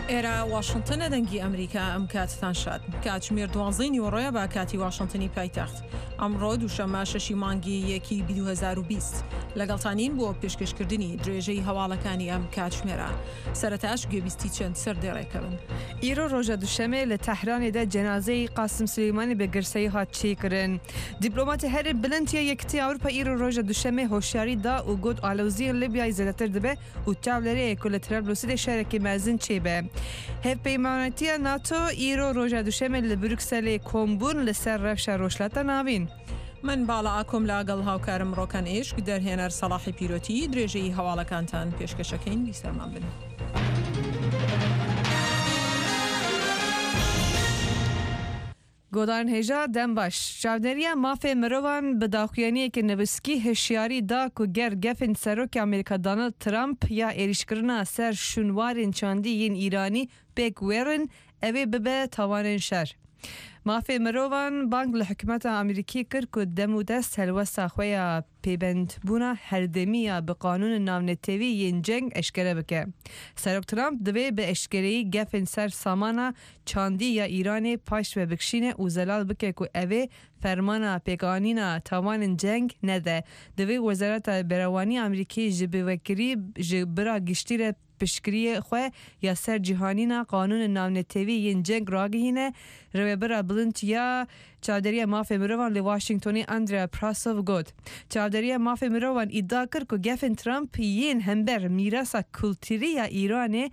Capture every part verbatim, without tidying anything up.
ئێرە واشنتنە دەنگی ئەمریکا ئەم کاتتان شاد کاتژمێر دوانزەی نیوەڕۆیە بە کاتی واشنتنی پایتەخت ئەمڕۆ دووشەممە شەشی مانگی یەکی دوو هەزار و بیست لەگەڵتانین بۆ پێشکەشکردنی درێژەی هەواڵەکانی ئەم کاتژمێرە سەرەتاش گوێبیستی چەند سەر دێڕێکەون. ئیرۆ ڕۆژە دووشەمێ لە تەحرانێدا جەنازەی قاسم سلەیمانی بە گرسەی هات چێکردن. دیپلۆماتی هەرێ بلندیە یەکتی ئەوروپا ئیرۆ ڕۆژە دووشەمێ هۆشیاری دا و گوت ئالەوزیە لیبیای زیاتر دەبێ و چاولەرەیە کو لە ترابلوسی شارێکی مەزن چێبێ. هەفپەیمانەتیە ناتۆ ئیرۆ ڕۆژە دووشەمێ لە بروکسەلێ کۆمبوون لەسەر ڕەفشە ڕۆژلاتە ناوین. من باڵا ئاکۆم لاگەڵ هاوکارم ڕۆکان ئێشک دەرهێنەر سەڵاحی پیرۆتی درێژەی هەواڵەکانتان پێشکەشەکەین بیسەرمان بن. گۆدان هێژا دەم باش چاودێریە مافێ مرۆڤان بە داخوێنیەکی نەبسکی هێشیاری دا کو گەر گەفن سەرۆکی ئەمریکا دۆناڵد ترامپ یا ئێریشکردنا سەر شونوارên چاندی yên ئیرانی پێک وێرن ئەوێ ببێ تاوانên شەر. مافێ مرۆڤان بانگ لە حکومەتە ئەمریکی کرد کو دەم و دەست هەلوەستا خۆیە پەیبەندبوونا هەردەمیە بە قانون ناونەتێوی yên جەنگ ئەشکەرە بکە. سەرۆک ترامپ دەبێ بە ئەشکەرەیی گەفن سەر سامانە چاندی یا ئیرانê paş ve bikişîne û zelal bike ku evê fermana pêkanîna tawanên ceng nede. Divê Wezareta Berewanî Amerîkî ji bêwekirî ji bira giştî re piştgiriyê xwe ya ser cîhanîna qanûnên navnetêvî yên ceng ragihîne. Rêvebera bilind ya çavderiya mafê mirovan li Washingtonê Andrea Prasov got. Çavderiya mafê mirovan îdia kir ku gefên Trump yên hember mîrasa kulturî ya Îranê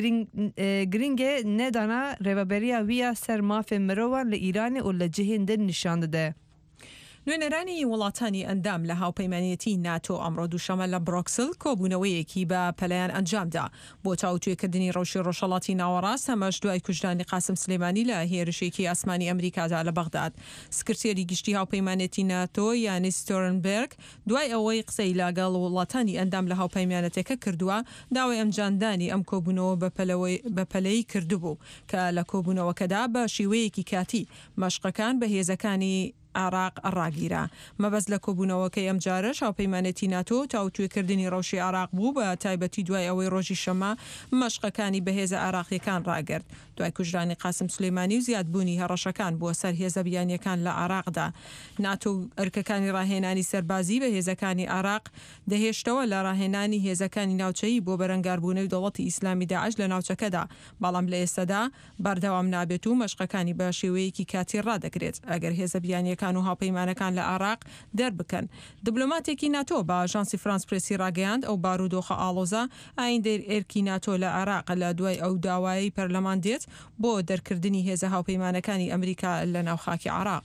giringê nedana rêveberiya wî ya ser mafê mirovan li Îranê û li cihên din nîşan dide. نوێنەرانی وڵاتانی ئەندام لە هاوپەیمانیەتی ناتۆ ئەمڕۆ دووشەمە لە بڕۆکسل کۆبوونەوەیەکی بە پەلەیان ئەنجامدا بۆ چاوتوێکردنی ڕەوشی ڕۆژهەڵاتی ناوەڕاست هەمەش دوای کوژدانی قاسم سلەیمانی لە هێرشێکی ئاسمانی ئەمریکادا لە بەغداد. سکرتێری گشتی هاوپەیمانەتی ناتۆ یانی ستۆرنبرگ دوای ئەوەی قسەی لاگەڵ وڵاتانی ئەندام لە هاوپەیمانەتەکە کردووە داوای ئەنجاندانی ئەم کۆبوونەوە بە پەلەی کردبوو کە لە کۆبوونەوەکەدا بە شیوەیەکی کاتی مەشقەکان بە هێزەکانی عراق ڕاگیرا. مەبەست لە کۆبوونەوەکەی ئەم جارەش هاوپەیمانەتی ناتۆ تاوتوێکردنی ڕەوشی عراق بوو بە تایبەتی دوای ئەوەی ڕۆژی شەمە مەشقەکانی بەهێزە عراقیەکان ڕاگرت دوای کوژرانی قاسم سلەیمانی و زیادبوونی هەڕەشەکان بۆ سەر هێزە بیانیەکان لە عراقدا. ناتۆ ئەرکەکانی ڕاهێنانی سەربازی بە هێزەکانی عراق دەهێشتەوە لە ڕاهێنانی هێزەکانی ناوچەیی بۆ بەرەنگاربوونەوەی دەوڵەتی ئیسلامی داعش لە ناوچەکەدا بەڵام لە ئێستادا بەردەوام نابێت و مەشقەکانی بە شێوەیەکی کاتی ڕادەگرێت ئەگەر هێزە بیانیەکان و هاوپەیمانەکان لە عراق دەربکەن. دیپلۆماتێکی ناتۆ بە ئاژانسی فرانس پرسی ڕاگەیاند ئەو بارودۆخە ئاڵۆزە ئایندەی ئێرکی ناتۆ لە عراق لە دوای ئەو داوایی پەرلەمان دێت بۆ دەرکردنی هێزە هاوپەیمانەکانی ئەمریکا لە ناوخاکی عراق.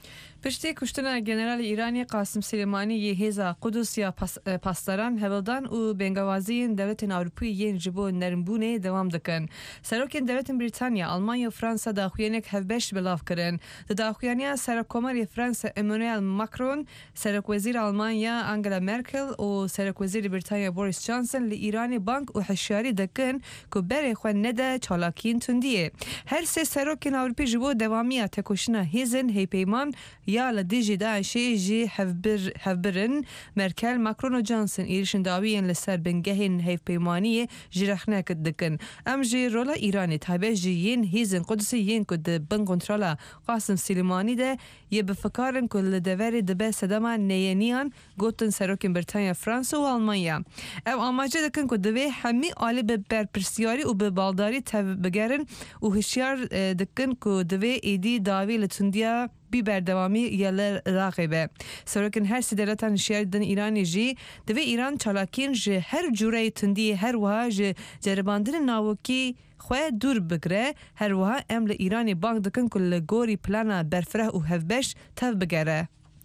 پشتی کوشتنا گەنەرالی ئیرانی قاسم سلەیمانی یê hêza Qudus ya pastaran hevildan û bêngewaziyên dewletên Ewropî yên ji bo nerimbûnê dewam dikin. Serokên Devletên Brîtanya, Almanya û Fransa daxuyanek hevbeş bilav kirin. Di daxuyaniya Serokkomarê Fransa Emmanuel Macron, Serokwezîr Almanya Angela Merkel û Serokwezîrê Brîtanya Boris Johnson li Îranê bang û hişyarî dikin ku berê xwe nede çalakiyên tundiyê. Her sê serokên Ewropî ji bo dewamiya tekoşina hêzin heypeyman ya li dijî Daişê jî hevbirin. Merkel, Macron û Johnson êrişin dawiyên li ser bingehên hevpeymaniyê ji rexnekê dikin. Em jî rola Îranê taybet ji yên hêzin Qudusê yên ku di bin kontrola Qasim Silêmanî de yê bifikarin ku li deverê dibe sedema neyeniyan gotin serokên Brîtanya, Fransa û Almanya. Ev amace dikin ku divê hemî alî bi berpirsyarî û bi baldarî tev bigerin û hişyar dikin ku divê êdî dawî li tundiya بی بردوامی یا لراقی به. سرکن هر سدرتان شیار دن ایرانی جی دوی ایران چالاکین جه هر جوره تندی هر وها جه جرباندن ناوکی خواه دور بگره هر وها ام لإیرانی بانک دکن کل گوری پلانا برفره و هفبش تف بگره.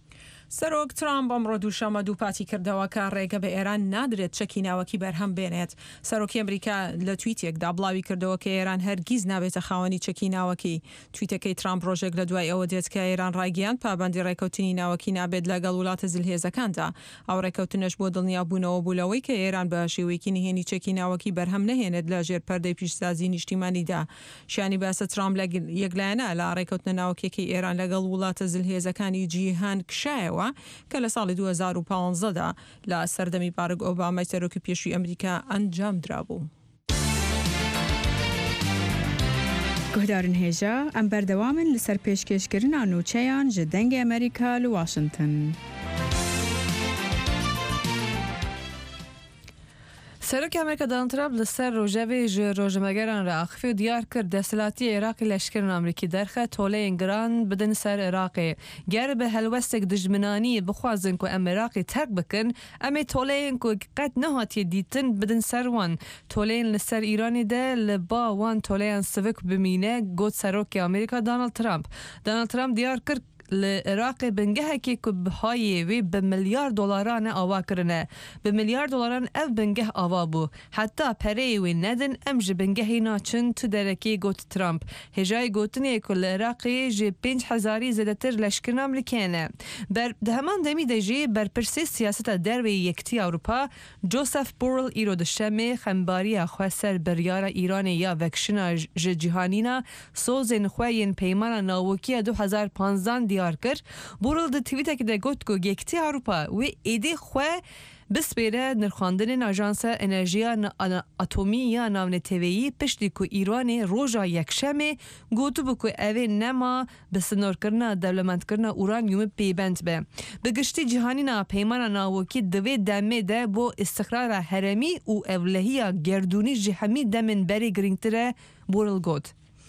سەرۆک ترامپ ئەمڕۆ دووشەمە دووپاتی کردەوە کە ڕێگە بە ئێران نادرێت چەکی ناوەکی بەرهەم بێنێت. سەرۆکی ئەمریکا لە تویتێکدا بڵاوی کردەوە کە ئێران هەرگیز نابێتە خاوەنی چەکی ناوەکی. تویتەکەی ترامپ ڕۆژێک لە دوای ئەوە دێت کە ئێران ڕایگەیاند پابەندی ڕێکەوتنی ناوەکی نابێت لەگەڵ وڵاتە زلهێزەکاندا. ئەو ڕێکەوتنەش بۆ دڵنیابوونەوە بوولەوەی کە ئێران بە شێوەیەکی نهێنی چەکی ناوەکی بەرهەم نەهێنێت لە ژێر پەردەی پیشسازی نیشتیمانیدا. شیانی باسە ترامپ یەکلایەنە لە ڕێکەوتنە ناوەکیەکەی ئێران لەگەڵ وڵاتە زلهێزەکانی جیهان کشایەوە کە لە ساڵی دوو هەزار و پانزەدا لە سەردەمی باراک ئۆبامای سەرۆکی پێشووی ئەمریکا ئەنجام درابوو. گهدارن هێژە ئەم بەردەوامن لەسەر پێشکەشکردنا نوچەیان ji dengê Amerîka li Washington. سەرۆکی ئەمریکا دۆناڵد ترامپ لەسەر ڕۆژەوێ ji ڕۆژنامەگەران را ئاخفی و دیار کرد دەسەڵاتی عێراقی لەشکردن ئەمریکی دەرخە تۆلەیەن گران بدن سەر عێراقê. گەر بە هەلوەستێک دژمنانی بخوازن ku em عێراقی تەرک bikin em ê toleyên ku qet nehatiye dîtin بدن سەر wan. Toleyên li ser Îranê de li ba wan toleyan sivik bimîne got serokê Amerîka Donald Trump. Donald Trump diyar kir li Iraqê bingehekê ku bihayê wê bi milyar dolaran ava kirine. Bi milyar dolaran ev bingeh ava bû. Heta pereyê wê nedin em ji bingehê naçin tu derekê got Trump. Hêjayê gotinê ku li Iraqê ji pênc hezarî zêdetir leşkirin Amerîkê ne. Ber di heman demî de jî berpirsê siyaseta dervê Yekîtiya Ewropa Joseph Borrell îro di şemê xembariya xwe ser biryara Îranê ya vekişina ji cîhanîna sozên xwe yên peymana nawekiya du hezar panzdeh diyar kir. Borrell di tweetekê de got ku Yekîtiya Ewropa wê êdî xwe bispêre nirxandinên Ajansa Enerjiya Atomî ya Navneteweyî piştî ku Îranê roja yekşemê gotibû ku ev ê nema bi sinorkirina dewlemendkirina uranyumê pêbend be. Bi giştî cîhanîna peymana nawekî di vê demê de bo istiqrara heremî û evlehiya gerdûnî ji hemî demên berê girîngtir e, Borrell got.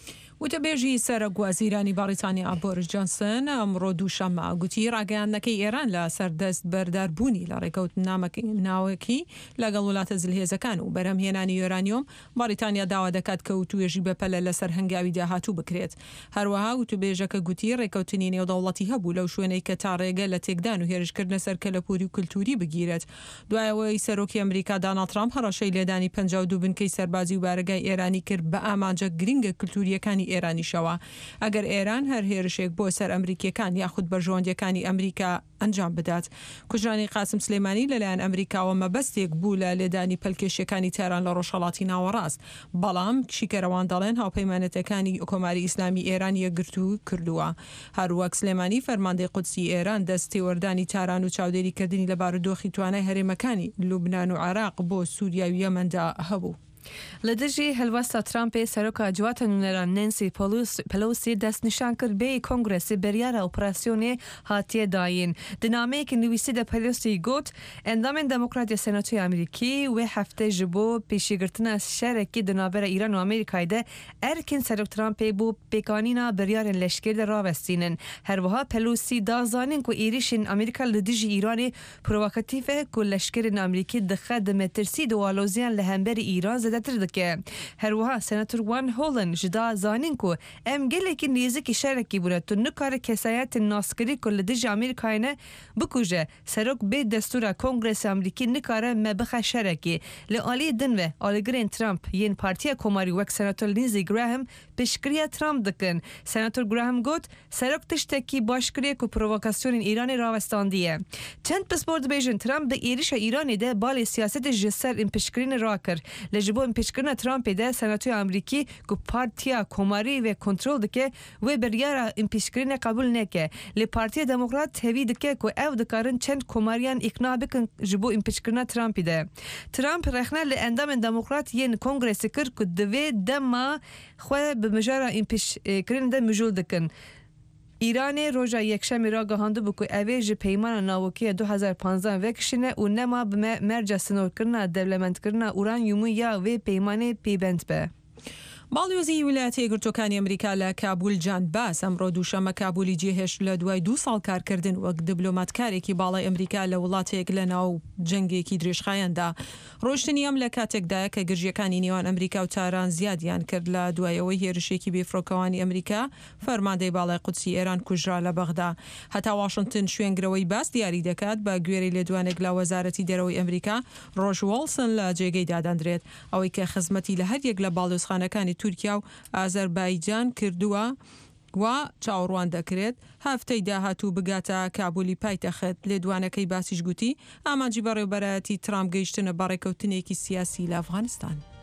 وتبێژی سەرۆک وەزیرانی بەریتانیا بۆریس جۆنسن ئەمڕۆ دووشەممە گوتی ڕاگەیاندنەکەی ئێران لە سەردەست بەرداربوونی لە ڕێکەوت ناوەکی لەگەڵ وڵاتە جلهێزەکان و بەرهەمهێنانی یۆرانیۆم بەریتانیا داوا دەکات کە وتوێژی بەپەلە لەسەر هەنگاوی داهاتوو بکرێت. هەروەها وتوبێژەکە گوتی ڕێکەوتنی نێودەوڵەتی هەبوو لەو شوێنەی کە تا ڕێگە لە تێکدان و هێرشکردنە سەر کەلەپوری و کللتوری بگیرێت. دوایەوەی سەرۆکی ئەمریکا دۆناڵد ترامپ هەڕەشەی لێدانی پەنجاو و دوو بنکەی سەربازی و بارگای ئێرانی کرد بە ئامانجە گرنگە کللتوریەکانی ئێرانیشەوە. ئەگەر ئێران هەر هێرشێک بۆ سەر ئەمریکیەکان یاخود بەرژەوەندیەکانی ئەمریکا ئەنجام بدات. کوژرانی قاسم سلێمانی لەلایەن ئەمریکاوە مەبەستێک بوو لە لێدانی پەلکێشیەکانی تاران لە ڕۆژهەڵاتی ناوەڕاست. بەڵام شیکەرەوان دەڵێن هاوپەیمانەتەکانی کۆماری ئیسلامی ئێران یەکگرتو کردووە. هەروەک سلێمانی فەرماندەی قودسی ئێران دەستی وەردانی تاران و چاودێریکردنی لە بارودۆخی توانای هەرێمەکانی لوبنان و عێراق بۆ سووریا و یەمەندا هەبوو. Li dijî helwesta Trumpê seroka civata nûneran Nancy Pelosi destnîşan kir bê Kongresê beryara operasyonê hatiye dayîn. Di nameyekê nivîsî de Pelosi got endamên Demokratya Senatoya Amerîkî wê hefte ji bo pêşîgirtina şerekî di navbera Îran û Amerîkayê de erkên Serok Trumpê bo pêkanîna biryarên leşkerî de ravestînin. Herwiha Pelosi da zanin ku êrişên Amerîka li dijî Îranê provokatîv e ku leşkerên Amerîkî dixe di metirsî dawaloziyan li hemberî Îran zêdetir dike. Herwiha Senator Wan Holland ji da zanin ku em gelekî nêzîkî şerekî bûne tu nikare kesayetên naskirî ku li dijî Amerîkayê ne bikuje. Serok bê destûra Kongresê Amerîkî nikare me bixe şerekî. Li aliyê din ve alîgirên Trump yên Partiya Komarî wek Senator Lindsey Graham piştgiriya Trump dikin. Senator Graham got serok tiştekî baş kiriye ku provokasyonên Îranê rawestandiye. Çend pispor dibêjin Trump bi êrişa Îranê de balê siyasetê ji ser ên piştgirînê rakir. Li ji bo impeachkirina Trumpê de Senatoya Amerîkî ku Partiya Komarî ve kontrol dike wê biryara impeachkirînê qebûl neke. Lê Partiya Demokrat hevî dike ku ew dikarin çend komariyan îkna bikin ji bo impeachkirina Trumpê de. Trump rexne li endamên Demokrat yên Kongresê kir ku divê dema xwe bi mijara impeachkirinê de mijûl dikin. İranê roja yekşemê ragihandibû ku ev ê ji peymana nawekiya du hezar panzdeh vekişîne û nema bi merca sinorkirina dewlemendkirina uranyumû ya vê peymanê pêbend be. باڵیۆزی ویلایەتە یەکگرتووەکانی ئەمریکا لە کابول جان باس ئەمڕۆ دووشەممە کابولی جێهێشت لە دوای دوو ساڵ کارکردن وەک دیبلۆماتکارێکی باڵای ئەمریکا لە وڵاتێک لە ناو جەنگێکی درێژخایەندا. ڕۆشتنی ئەم لە کاتێکدایە کە گرژیەکانی نێوان ئەمریکا و تاران زیادیان کرد لە دوایەوەی هێرشێکی بێفرۆکەوانی ئەمریکا فەرماندەی باڵای قودسی ئێران کوژرا لە بەغدا. هەتا واشنگتن شوێنگرەوەی باس دیاری دەکات بە گوێرەی لێدوانێک لە وەزارەتی دەرەوەی ئەمریکا ڕۆژ وڵسن لە جێگەی دادەندرێت ئەوەی کە خزمەتی لە هەریەک لە باڵۆزخانەکانی تورکیا و ئازەربایجان کردووە وا چاوەڕوان دەکرێت هەفتەی داهاتوو بگاتە کابولی پایتەخت لێدوانەکەی باسیش گوتی ئامانجی بەڕێوەبەرایەتی ترامپ گەیشتنە بەڕێکەوتنێکی سیاسی لە ئەفغانستان.